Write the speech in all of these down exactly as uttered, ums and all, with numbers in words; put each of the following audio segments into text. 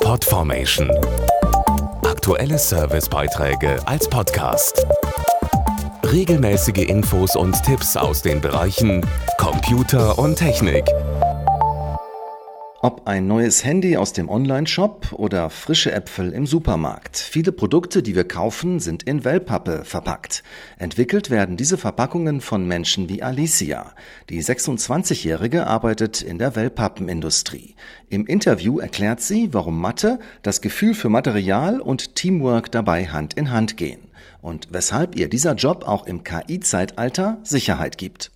Podformation. Aktuelle Servicebeiträge als Podcast. Regelmäßige Infos und Tipps aus den Bereichen Computer und Technik. Ob ein neues Handy aus dem Online-Shop oder frische Äpfel im Supermarkt. Viele Produkte, die wir kaufen, sind in Wellpappe verpackt. Entwickelt werden diese Verpackungen von Menschen wie Alicia. Die sechsundzwanzigjährige arbeitet in der Wellpappenindustrie. Im Interview erklärt sie, warum Mathe, das Gefühl für Material und Teamwork dabei Hand in Hand gehen. Und weshalb ihr dieser Job auch im K I-Zeitalter Sicherheit gibt.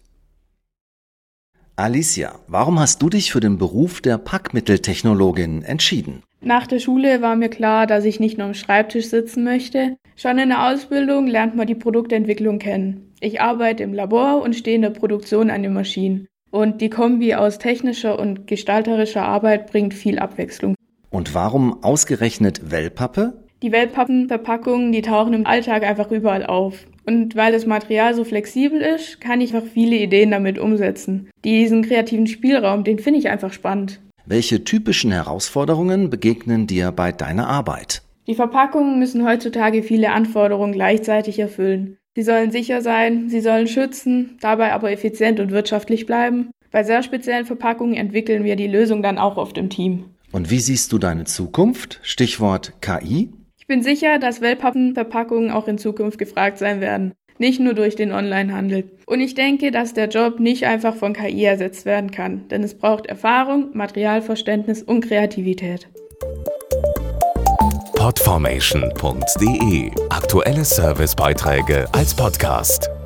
Alicia, warum hast du dich für den Beruf der Packmitteltechnologin entschieden? Nach der Schule war mir klar, dass ich nicht nur am Schreibtisch sitzen möchte. Schon in der Ausbildung lernt man die Produktentwicklung kennen. Ich arbeite im Labor und stehe in der Produktion an den Maschinen. Und die Kombi aus technischer und gestalterischer Arbeit bringt viel Abwechslung. Und warum ausgerechnet Wellpappe? Die Wellpappenverpackungen, die tauchen im Alltag einfach überall auf. Und weil das Material so flexibel ist, kann ich auch viele Ideen damit umsetzen. Diesen kreativen Spielraum, den finde ich einfach spannend. Welche typischen Herausforderungen begegnen dir bei deiner Arbeit? Die Verpackungen müssen heutzutage viele Anforderungen gleichzeitig erfüllen. Sie sollen sicher sein, sie sollen schützen, dabei aber effizient und wirtschaftlich bleiben. Bei sehr speziellen Verpackungen entwickeln wir die Lösung dann auch oft im Team. Und wie siehst du deine Zukunft? Stichwort K I? Ich bin sicher, dass Wellpappenverpackungen auch in Zukunft gefragt sein werden. Nicht nur durch den Onlinehandel. Und ich denke, dass der Job nicht einfach von K I ersetzt werden kann. Denn es braucht Erfahrung, Materialverständnis und Kreativität. Podformation punkt de. Aktuelle Servicebeiträge als Podcast.